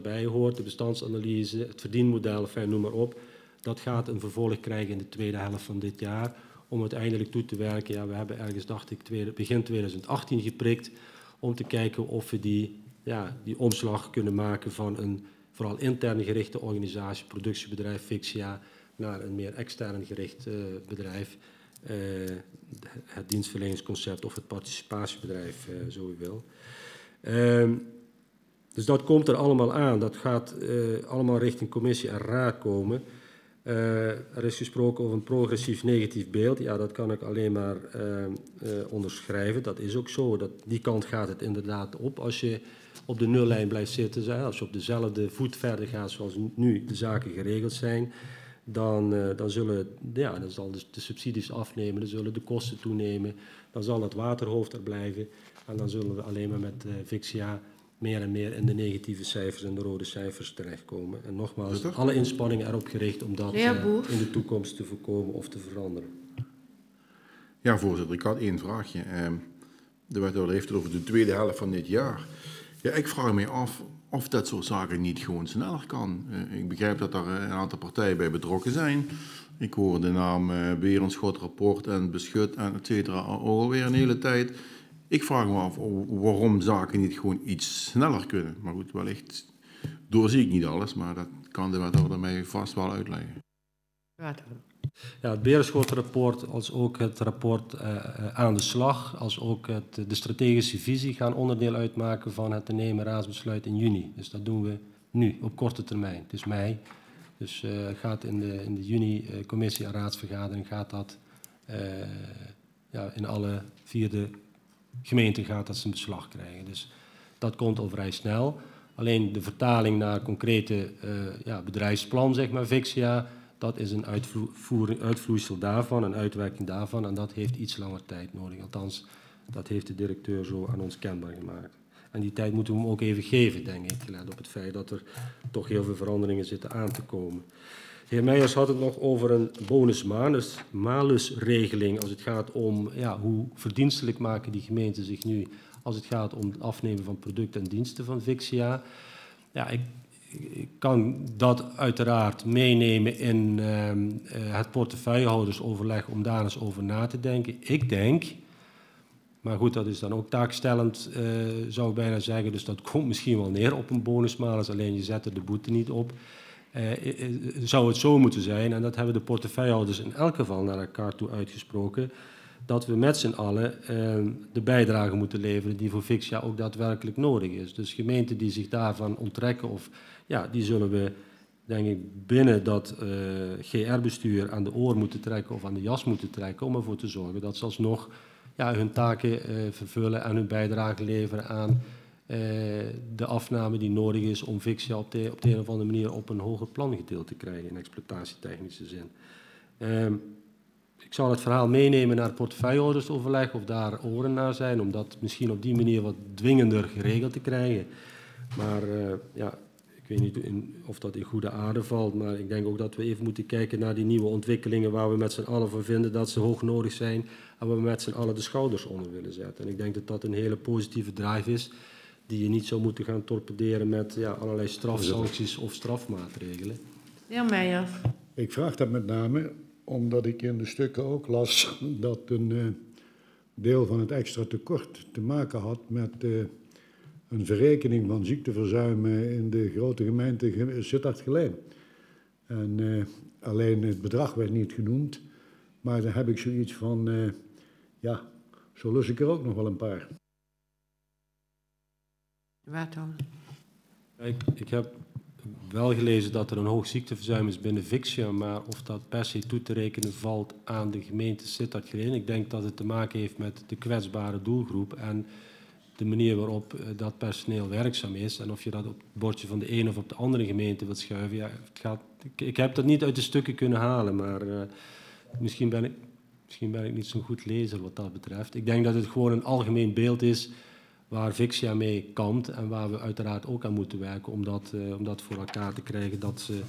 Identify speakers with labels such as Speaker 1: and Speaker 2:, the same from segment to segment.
Speaker 1: bij hoort, de bestandsanalyse, het verdienmodel, noem maar op. Dat gaat een vervolg krijgen in de tweede helft van dit jaar. Om uiteindelijk toe te werken. Ja, we hebben ergens, dacht ik, begin 2018 geprikt. Om te kijken of we die omslag kunnen maken van een vooral intern gerichte organisatie, productiebedrijf Vixia, naar een meer extern gericht bedrijf. Het dienstverleningsconcept of het participatiebedrijf, zo u wil. Dus dat komt er allemaal aan. Dat gaat allemaal richting commissie en raad komen. Er is gesproken over een progressief negatief beeld. Ja, dat kan ik alleen maar onderschrijven. Dat is ook zo. Die kant gaat het inderdaad op. Als je op de nullijn blijft zitten, als je op dezelfde voet verder gaat zoals nu de zaken geregeld zijn, dan zal de subsidies afnemen, dan zullen de kosten toenemen, dan zal het waterhoofd er blijven en dan zullen we alleen maar met Vixia meer en meer in de negatieve cijfers en de rode cijfers terechtkomen. En nogmaals, alle inspanningen erop gericht om dat in de toekomst te voorkomen of te veranderen.
Speaker 2: Ja, voorzitter, ik had één vraagje. De wethouder heeft het over de tweede helft van dit jaar. Ja, ik vraag me af of dat soort zaken niet gewoon sneller kan. Ik begrijp dat er een aantal partijen bij betrokken zijn. Ik hoor de naam Berenschot, Rapport en Beschut en et cetera alweer een hele tijd. Ik vraag me af waarom zaken niet gewoon iets sneller kunnen. Maar goed, wellicht doorzie ik niet alles, maar dat kan de wethouder mij vast wel uitleggen.
Speaker 1: Ja, het Berenschot-rapport, als ook het rapport aan de slag, als ook de strategische visie gaan onderdeel uitmaken van het te nemen raadsbesluit in juni. Dus dat doen we nu, op korte termijn. Het is mei, dus gaat in de juni commissie- en raadsvergadering gaat dat in alle 4 gemeenten gaat dat zijn beslag krijgen. Dus dat komt al vrij snel. Alleen de vertaling naar concrete bedrijfsplan, zeg maar, Vixia, dat is een uitvloeisel daarvan, een uitwerking daarvan. En dat heeft iets langer tijd nodig. Althans, dat heeft de directeur zo aan ons kenbaar gemaakt. En die tijd moeten we hem ook even geven, denk ik, gelet op het feit dat er toch heel veel veranderingen zitten aan te komen. De heer Meijers had het nog over een bonus-malus-regeling als het gaat om hoe verdienstelijk maken die gemeenten zich nu als het gaat om het afnemen van producten en diensten van Vixia. Ja, ik kan dat uiteraard meenemen in het portefeuillehoudersoverleg om daar eens over na te denken. Ik denk, maar goed, dat is dan ook taakstellend, zou ik bijna zeggen, dus dat komt misschien wel neer op een bonusmalus, alleen je zet er de boete niet op. Zou het zo moeten zijn, en dat hebben de portefeuillehouders in elk geval naar elkaar toe uitgesproken, dat we met z'n allen de bijdrage moeten leveren die voor Vixia ook daadwerkelijk nodig is. Dus gemeenten die zich daarvan onttrekken, die zullen we, denk ik, binnen dat GR-bestuur aan de oor moeten trekken of aan de jas moeten trekken om ervoor te zorgen dat ze alsnog hun taken vervullen en hun bijdrage leveren aan de afname die nodig is om Vixia op de een of andere manier op een hoger plan gedeeld te krijgen in exploitatietechnische zin. Ik zal het verhaal meenemen naar het portefeuillehoudersoverleg of daar oren naar zijn, om dat misschien op die manier wat dwingender geregeld te krijgen. Maar ik weet niet of dat in goede aarde valt, maar ik denk ook dat we even moeten kijken naar die nieuwe ontwikkelingen waar we met z'n allen van vinden dat ze hoog nodig zijn en waar we met z'n allen de schouders onder willen zetten. En ik denk dat dat een hele positieve drive is die je niet zou moeten gaan torpederen met allerlei strafsancties of strafmaatregelen.
Speaker 3: Heer Meijers.
Speaker 4: Ik vraag dat met name omdat ik in de stukken ook las dat een deel van het extra tekort te maken had met een verrekening van ziekteverzuim in de grote gemeente Sittard-Geleen. En alleen het bedrag werd niet genoemd, maar dan heb ik zoiets van, zo lus ik er ook nog wel een paar.
Speaker 1: Ik heb wel gelezen dat er een hoog ziekteverzuim is binnen Vixia, maar of dat per se toe te rekenen valt aan de gemeente Sittard-Geleen. Ik denk dat het te maken heeft met de kwetsbare doelgroep en de manier waarop dat personeel werkzaam is. En of je dat op het bordje van de ene of op de andere gemeente wilt schuiven. Ik heb dat niet uit de stukken kunnen halen, maar misschien ben ik niet zo'n goed lezer wat dat betreft. Ik denk dat het gewoon een algemeen beeld is waar Vixia mee kampt en waar we uiteraard ook aan moeten werken om dat voor elkaar te krijgen, dat ze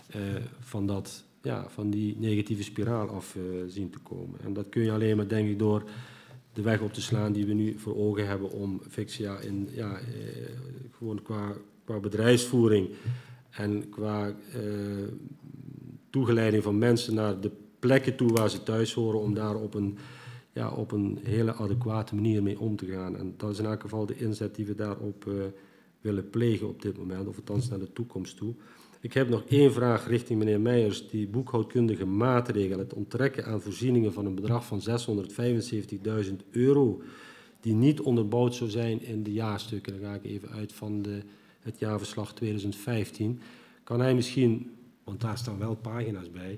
Speaker 1: van die negatieve spiraal af zien te komen. En dat kun je alleen maar, denk ik, door de weg op te slaan die we nu voor ogen hebben om Vixia gewoon qua qua bedrijfsvoering en qua toegeleiding van mensen naar de plekken toe waar ze thuis horen, om daar op een hele adequate manier mee om te gaan. En dat is in elk geval de inzet die we daarop willen plegen op dit moment, of althans naar de toekomst toe. Ik heb nog één vraag richting meneer Meijers. Die boekhoudkundige maatregel, het onttrekken aan voorzieningen van een bedrag van €675.000, die niet onderbouwd zou zijn in de jaarstukken. Dan ga ik even uit van het jaarverslag 2015. Kan hij misschien, want daar staan wel pagina's bij,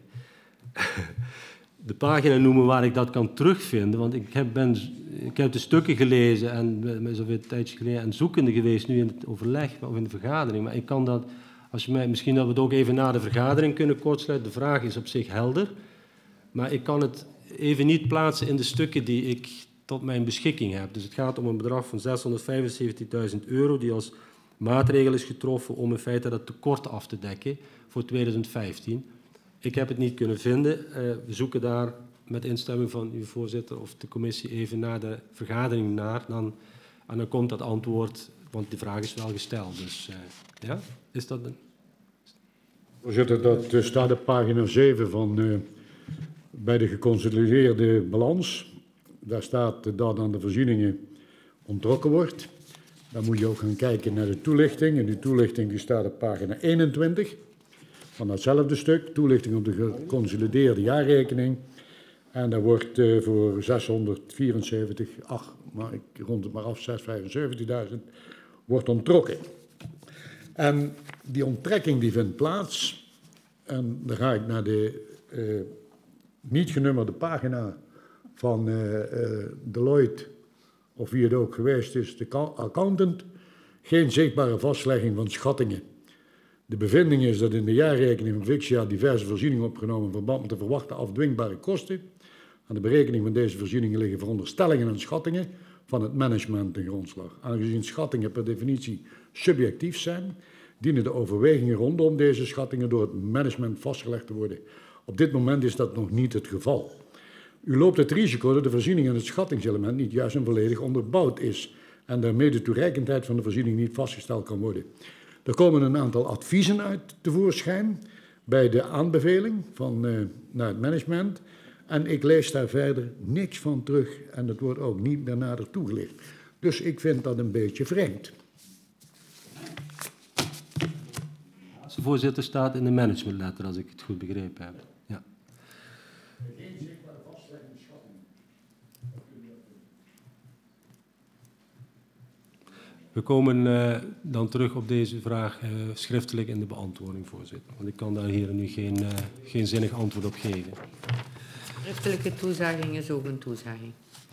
Speaker 1: de pagina noemen waar ik dat kan terugvinden? Want ik heb de stukken gelezen en zoveel tijdje geleden en zoekende geweest nu in het overleg of in de vergadering. Maar ik kan dat, als je mij, misschien dat we het ook even na de vergadering kunnen kortsluiten. De vraag is op zich helder, maar ik kan het even niet plaatsen in de stukken die ik tot mijn beschikking heb. Dus het gaat om een bedrag van €675.000 die als maatregel is getroffen om in feite dat tekort af te dekken voor 2015. Ik heb het niet kunnen vinden. We zoeken daar met instemming van uw voorzitter of de commissie even na de vergadering naar. En dan komt dat antwoord, want de vraag is wel gesteld. Dus ja, is dat een...
Speaker 4: Voorzitter, dat staat op pagina 7 van bij de geconsolideerde balans. Daar staat dat aan de voorzieningen onttrokken wordt. Dan moet je ook gaan kijken naar de toelichting. En die toelichting die staat op pagina 21 van datzelfde stuk. Toelichting op de geconsolideerde jaarrekening. En daar wordt voor 674, maar ik rond het maar af, 675.000, wordt onttrokken. En die onttrekking die vindt plaats. En dan ga ik naar de niet genummerde pagina van Deloitte, of wie het ook geweest is, de accountant. Geen zichtbare vastlegging van schattingen. De bevinding is dat in de jaarrekening van Vixia diverse voorzieningen opgenomen in verband met de verwachte afdwingbare kosten. Aan de berekening van deze voorzieningen liggen veronderstellingen en schattingen van het management ten grondslag. Aangezien schattingen per definitie subjectief zijn, dienen de overwegingen rondom deze schattingen door het management vastgelegd te worden. Op dit moment is dat nog niet het geval. U loopt het risico dat de voorziening en het schattingselement niet juist en volledig onderbouwd is en daarmee de toereikendheid van de voorziening niet vastgesteld kan worden. Er komen een aantal adviezen uit tevoorschijn bij de aanbeveling naar het management en ik lees daar verder niks van terug en het wordt ook niet daarnader toegelicht. Dus ik vind dat een beetje vreemd.
Speaker 1: De voorzitter staat in de managementletter, als ik het goed begrepen heb. Ja. We komen dan terug op deze vraag schriftelijk in de beantwoording, voorzitter. Want ik kan daar hier nu geen zinnig antwoord op geven.
Speaker 3: Schriftelijke toezegging is ook een toezegging.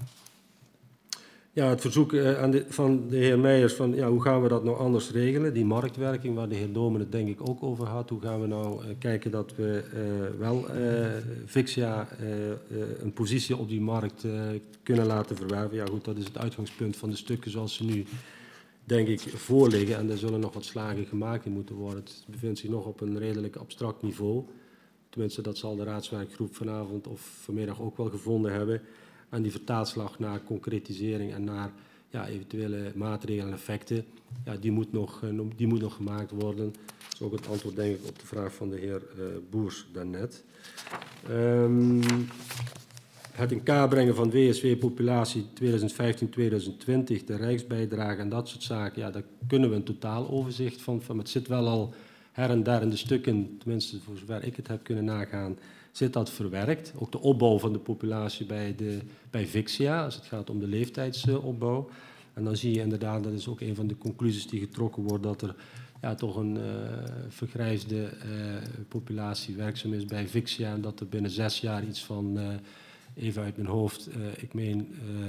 Speaker 1: Ja, het verzoek van de heer Meijers van hoe gaan we dat nou anders regelen? Die marktwerking waar de heer Domen het denk ik ook over had. Hoe gaan we nou kijken dat we wel Vixia een positie op die markt kunnen laten verwerven? Ja goed, dat is het uitgangspunt van de stukken zoals ze nu denk ik voorliggen. En er zullen nog wat slagen gemaakt in moeten worden. Het bevindt zich nog op een redelijk abstract niveau. Tenminste, dat zal de raadswerkgroep vanavond of vanmiddag ook wel gevonden hebben. En die vertaalslag naar concretisering en naar eventuele maatregelen en effecten, die moet nog gemaakt worden. Dat is ook het antwoord, denk ik, op de vraag van de heer Boers daarnet. Het in kaart brengen van WSW-populatie 2015-2020, de rijksbijdrage en dat soort zaken, daar kunnen we een totaaloverzicht van. Het zit wel al her en daar in de stukken, tenminste voor zover ik het heb kunnen nagaan, zit dat verwerkt. Ook de opbouw van de populatie bij Vixia, als het gaat om de leeftijdsopbouw. En dan zie je inderdaad, dat is ook een van de conclusies die getrokken wordt, dat er toch een vergrijsde populatie werkzaam is bij Vixia en dat er binnen 6 jaar iets van, even uit mijn hoofd, ik meen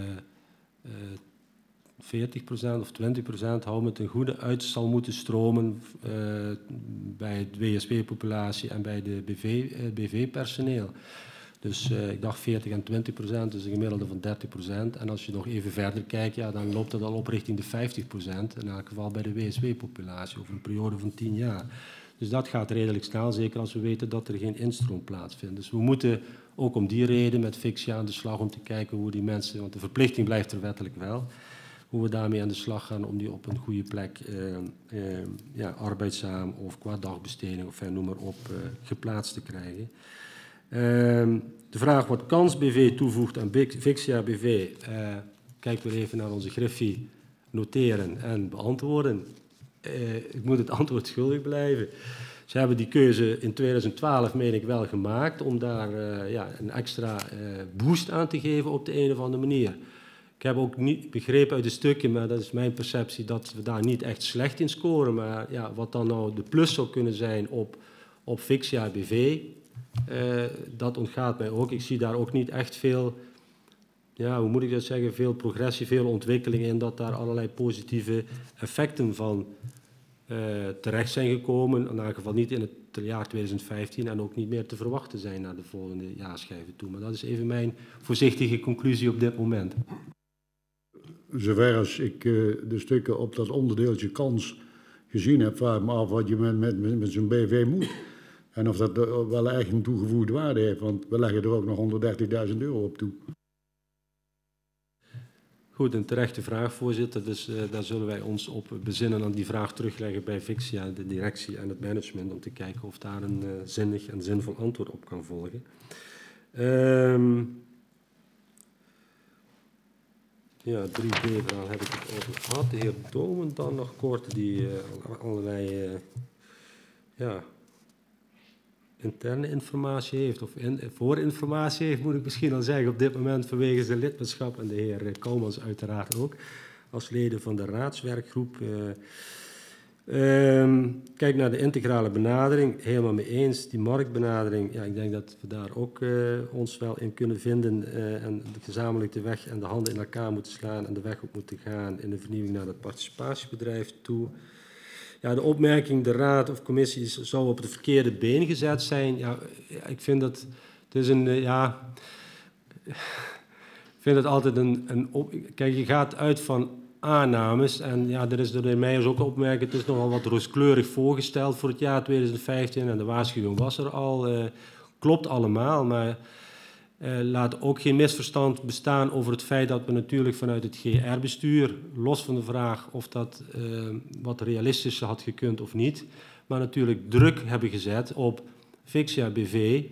Speaker 1: 40% of 20% hou met een goede uit zal moeten stromen bij de WSW-populatie en bij de BV-personeel. Dus ik dacht 40 en 20%, dus een gemiddelde van 30%. En als je nog even verder kijkt, dan loopt dat al op richting de 50%. In elk geval bij de WSW-populatie over een periode van 10 jaar. Dus dat gaat redelijk snel, zeker als we weten dat er geen instroom plaatsvindt. Dus we moeten ook om die reden met Vixia aan de slag om te kijken hoe die mensen, want de verplichting blijft er wettelijk wel, hoe we daarmee aan de slag gaan om die op een goede plek arbeidzaam of qua dagbesteding of noem maar op geplaatst te krijgen. De vraag wat Kans BV toevoegt aan Vixia BV, kijk weer even naar onze griffie, noteren en beantwoorden. Ik moet het antwoord schuldig blijven. Ze hebben die keuze in 2012, meen ik, wel gemaakt om daar een extra boost aan te geven op de een of andere manier. Ik heb ook niet begrepen uit de stukken, maar dat is mijn perceptie, dat we daar niet echt slecht in scoren. Maar ja, wat dan nou de plus zou kunnen zijn op Vixia BV, dat ontgaat mij ook. Ik zie daar ook niet echt veel, hoe moet ik dat zeggen, veel progressie, veel ontwikkeling in, dat daar allerlei positieve effecten van terecht zijn gekomen. In elk geval niet in het jaar 2015 en ook niet meer te verwachten zijn naar de volgende jaarschijven toe. Maar dat is even mijn voorzichtige conclusie op dit moment.
Speaker 4: Zover als ik de stukken op dat onderdeeltje Kans gezien heb, vraag ik me af wat je met zo'n BV moet. En of dat wel echt een toegevoegde waarde heeft, want we leggen er ook nog €130.000 op toe.
Speaker 1: Goed, een terechte vraag, voorzitter. Dus daar zullen wij ons op bezinnen aan die vraag terugleggen bij Vixia, de directie en het management, om te kijken of daar een zinnig en zinvol antwoord op kan volgen. Ja, 3B-verhaal heb ik het over gehad. De heer Domen dan nog kort, die allerlei interne informatie heeft, of voorinformatie heeft, moet ik misschien al zeggen, op dit moment vanwege zijn lidmaatschap. En de heer Koumans uiteraard ook, als leden van de raadswerkgroep. Kijk naar de integrale benadering, helemaal mee eens. Die marktbenadering, ja, ik denk dat we daar ook ons wel in kunnen vinden en gezamenlijk de weg en de handen in elkaar moeten slaan en de weg op moeten gaan in de vernieuwing naar het participatiebedrijf toe. Ja, de opmerking, de raad of commissie zou op het verkeerde been gezet zijn. Ja, ik vind dat het is ik vind het altijd kijk, je gaat uit van aannames en ja, er is door mij ook opmerking, het is nogal wat rooskleurig voorgesteld voor het jaar 2015 en de waarschuwing was er al. Klopt allemaal, maar laat ook geen misverstand bestaan over het feit dat we natuurlijk vanuit het GR-bestuur, los van de vraag of dat wat realistischer had gekund of niet, maar natuurlijk druk hebben gezet op Vixia BV.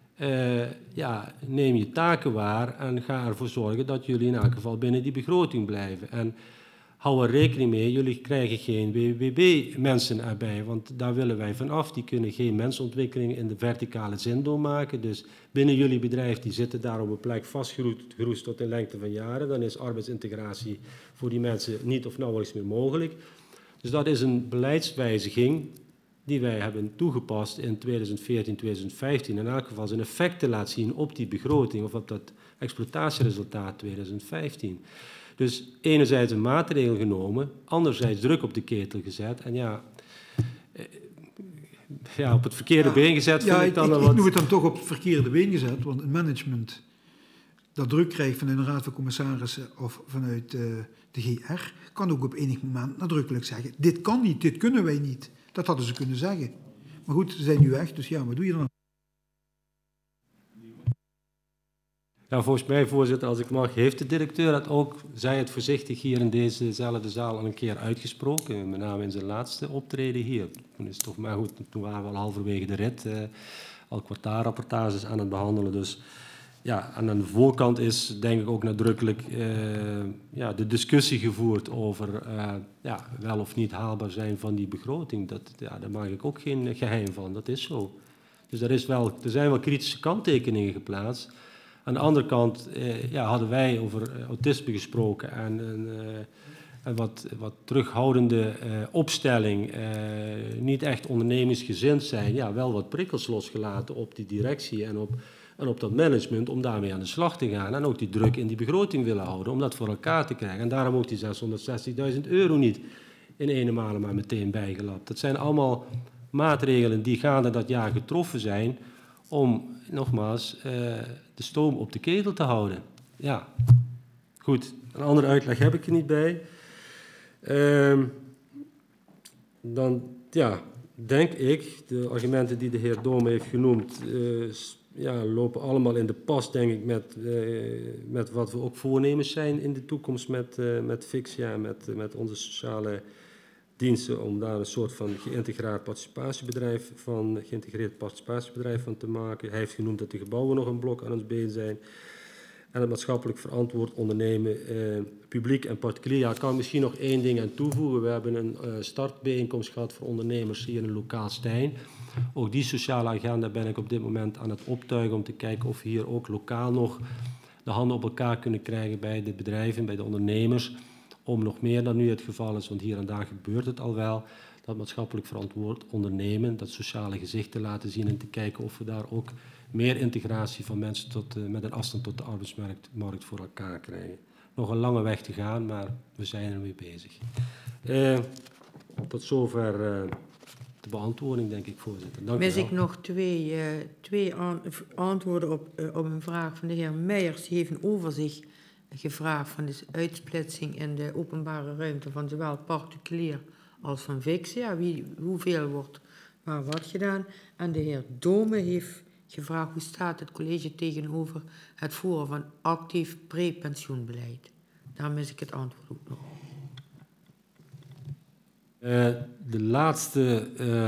Speaker 1: Neem je taken waar en ga ervoor zorgen dat jullie in elk geval binnen die begroting blijven. En hou er rekening mee, jullie krijgen geen WWB-mensen erbij, want daar willen wij van af. Die kunnen geen mensontwikkeling in de verticale zin doormaken. Dus binnen jullie bedrijf, die zitten daar op een plek vastgeroest tot een lengte van jaren. Dan is arbeidsintegratie voor die mensen niet of nauwelijks meer mogelijk. Dus dat is een beleidswijziging die wij hebben toegepast in 2014, 2015. In elk geval zijn effecten laat zien op die begroting of op dat exploitatieresultaat 2015. Dus enerzijds een maatregel genomen, anderzijds druk op de ketel gezet. En op het verkeerde been gezet.
Speaker 5: Ja, ik noem het dan toch op het verkeerde been gezet, want het management dat druk krijgt vanuit de Raad van Commissarissen of vanuit de GR, kan ook op enig moment nadrukkelijk zeggen, dit kan niet, dit kunnen wij niet. Dat hadden ze kunnen zeggen. Maar goed, ze zijn nu weg, dus ja, wat doe je dan?
Speaker 1: Ja, volgens mij, voorzitter, als ik mag, heeft de directeur dat ook, zij het voorzichtig hier in dezezelfde zaal al een keer uitgesproken, met name in zijn laatste optreden hier. Toen is het toch maar goed, toen waren we al halverwege de rit, al kwartaalrapportages aan het behandelen. Dus ja, en aan de voorkant is denk ik ook nadrukkelijk de discussie gevoerd over wel of niet haalbaar zijn van die begroting. Daar maak ik ook geen geheim van, dat is zo. Dus er zijn wel kritische kanttekeningen geplaatst. Aan de andere kant hadden wij over autisme gesproken en een wat terughoudende opstelling, niet echt ondernemingsgezind zijn, ja, wel wat prikkels losgelaten op die directie en op dat management om daarmee aan de slag te gaan en ook die druk in die begroting willen houden om dat voor elkaar te krijgen. En daarom ook die €660.000 niet in ene malen maar meteen bijgelapt. Dat zijn allemaal maatregelen die gaande dat jaar getroffen zijn om, nogmaals, de stoom op de ketel te houden. Ja, goed. Een andere uitleg heb ik er niet bij. Dan, ja, denk ik, de argumenten die de heer Doom heeft genoemd, lopen allemaal in de pas, denk ik, met wat we ook voornemens zijn in de toekomst met Vixia, met onze sociale diensten, om daar een soort van geïntegreerd participatiebedrijf van te maken. Hij heeft genoemd dat de gebouwen nog een blok aan ons been zijn. En het maatschappelijk verantwoord ondernemen, publiek en particulier. Ja, ik kan misschien nog één ding aan toevoegen. We hebben een startbijeenkomst gehad voor ondernemers hier in Lokaal Stein. Ook die sociale agenda ben ik op dit moment aan het optuigen om te kijken of we hier ook lokaal nog de handen op elkaar kunnen krijgen bij de bedrijven, bij de ondernemers, om nog meer dan nu het geval is, want hier en daar gebeurt het al wel, dat maatschappelijk verantwoord ondernemen, dat sociale gezicht te laten zien en te kijken of we daar ook meer integratie van mensen met een afstand tot de arbeidsmarkt voor elkaar krijgen. Nog een lange weg te gaan, maar we zijn ermee bezig. Tot zover de beantwoording, denk ik, voorzitter. Dank u
Speaker 3: Mis
Speaker 1: wel.
Speaker 3: ik nog twee antwoorden op een vraag van de heer Meijers. Die heeft een overzicht gevraagd van de uitsplitsing in de openbare ruimte van zowel particulier als van Vixia. Hoeveel wordt maar wat gedaan. En de heer Dome heeft gevraagd hoe staat het college tegenover het voeren van actief prepensioenbeleid. Daar mis ik het antwoord ook nog.
Speaker 1: De laatste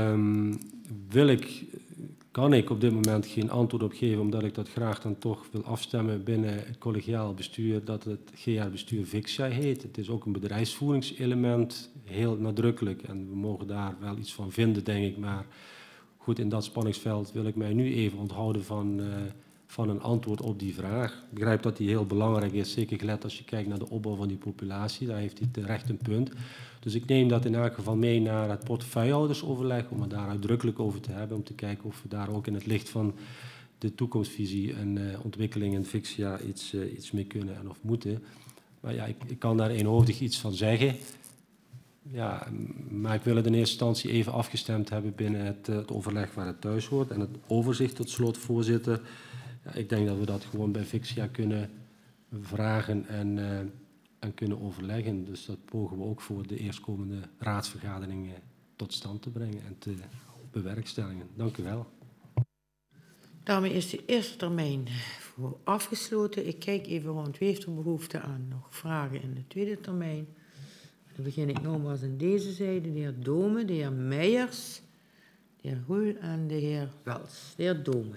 Speaker 1: kan ik op dit moment geen antwoord op geven, omdat ik dat graag dan toch wil afstemmen binnen het collegiaal bestuur, dat het GR-bestuur Vixia heet. Het is ook een bedrijfsvoeringselement, heel nadrukkelijk, en we mogen daar wel iets van vinden, denk ik, maar goed, in dat spanningsveld wil ik mij nu even onthouden van een antwoord op die vraag. Ik begrijp dat die heel belangrijk is, zeker gelet als je kijkt naar de opbouw van die populatie. Daar heeft hij terecht een punt. Dus ik neem dat in elk geval mee naar het portefeuillehoudersoverleg, om het daar uitdrukkelijk over te hebben, om te kijken of we daar ook in het licht van de toekomstvisie en ontwikkeling in Vixia iets mee kunnen en of moeten. Maar ja, ik kan daar eenhoofdig iets van zeggen. Ja, maar ik wil het in eerste instantie even afgestemd hebben binnen het overleg waar het thuis hoort. En het overzicht tot slot, voorzitter. Ja, ik denk dat we dat gewoon bij Vixia kunnen vragen en kunnen overleggen. Dus dat pogen we ook voor de eerstkomende raadsvergadering tot stand te brengen en te bewerkstelligen. Dank u wel.
Speaker 3: Daarmee is de eerste termijn voor afgesloten. Ik kijk even rond. Wie heeft er behoefte aan nog vragen in de tweede termijn? Dan begin ik nogmaals aan deze zijde. De heer Dome, de heer Meijers, de heer Hoel en de heer Wels. De heer Dome.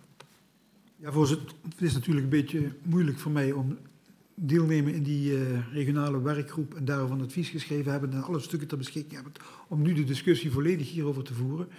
Speaker 5: Ja, voorzitter, het is natuurlijk een beetje moeilijk voor mij om deelnemen in die regionale werkgroep en daarvan advies geschreven hebben en alle stukken ter beschikking hebben om nu de discussie volledig hierover te voeren.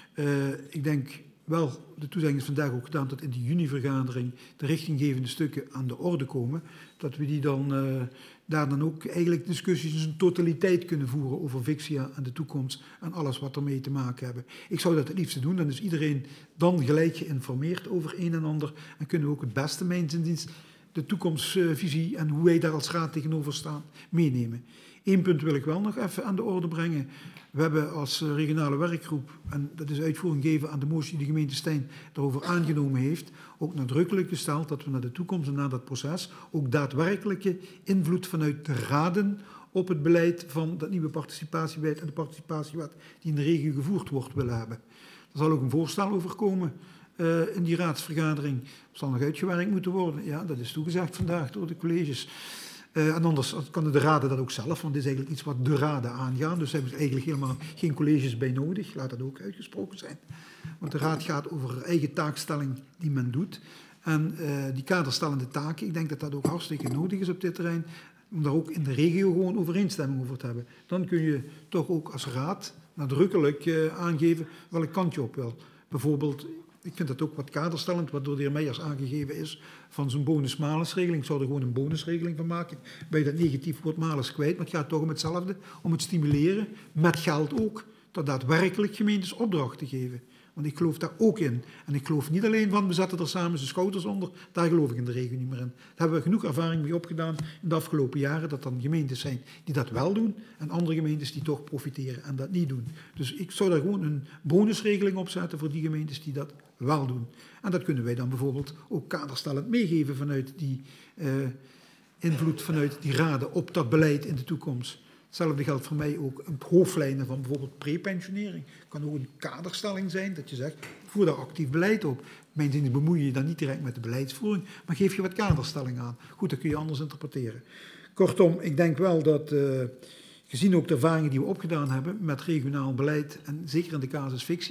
Speaker 5: Ik denk wel, de toezegging is vandaag ook gedaan dat in de juni-vergadering de richtinggevende stukken aan de orde komen, dat we die dan daar dan ook eigenlijk discussies in zijn totaliteit kunnen voeren over Vixia en de toekomst en alles wat ermee te maken hebben. Ik zou dat het liefst doen, dan is iedereen dan gelijk geïnformeerd over een en ander en kunnen we ook het beste mijns inziens de toekomstvisie en hoe wij daar als raad tegenover staan meenemen. Eén punt wil ik wel nog even aan de orde brengen. We hebben als regionale werkgroep, en dat is uitvoering gegeven aan de motie die de gemeente Stein daarover aangenomen heeft, ook nadrukkelijk gesteld dat we naar de toekomst en naar dat proces ook daadwerkelijke invloed vanuit de raden op het beleid van dat nieuwe participatiebeleid en de participatiewet die in de regio gevoerd wordt willen hebben. Er zal ook een voorstel over komen in die raadsvergadering. Het zal nog uitgewerkt moeten worden. Ja, dat is toegezegd vandaag door de colleges. En anders kan de raden dat ook zelf, want dit is eigenlijk iets wat de raden aangaan. Dus daar hebben ze eigenlijk helemaal geen colleges bij nodig. Laat dat ook uitgesproken zijn. Want de raad gaat over eigen taakstelling die men doet. En die kaderstellende taken, ik denk dat dat ook hartstikke nodig is op dit terrein. Om daar ook in de regio gewoon overeenstemming over te hebben. Dan kun je toch ook als raad nadrukkelijk aangeven welk kant je op wil. Bijvoorbeeld, ik vind dat ook wat kaderstellend, wat door de heer Meijers aangegeven is, van zo'n bonus-malus-regeling. Ik zou er gewoon een bonusregeling van maken. Bij dat negatief woord malus kwijt, maar het gaat toch om hetzelfde. Om het stimuleren, met geld ook, dat daadwerkelijk gemeentes opdrachten geven. Want ik geloof daar ook in. En ik geloof niet alleen van, we zetten er samen zijn schouders onder. Daar geloof ik in de regio niet meer in. Daar hebben we genoeg ervaring mee opgedaan in de afgelopen jaren. Dat dan gemeentes zijn die dat wel doen. En andere gemeentes die toch profiteren en dat niet doen. Dus ik zou daar gewoon een bonusregeling op zetten voor die gemeentes die dat wel doen. En dat kunnen wij dan bijvoorbeeld ook kaderstellend meegeven vanuit die invloed vanuit die raden op dat beleid in de toekomst. Hetzelfde geldt voor mij ook op hoofdlijnen van bijvoorbeeld prepensionering. Het kan ook een kaderstelling zijn dat je zegt, voer daar actief beleid op. Mijn zin bemoei je dan niet direct met de beleidsvoering, maar geef je wat kaderstelling aan. Goed, dat kun je anders interpreteren. Kortom, ik denk wel dat, gezien ook de ervaringen die we opgedaan hebben met regionaal beleid en zeker in de casus fictie,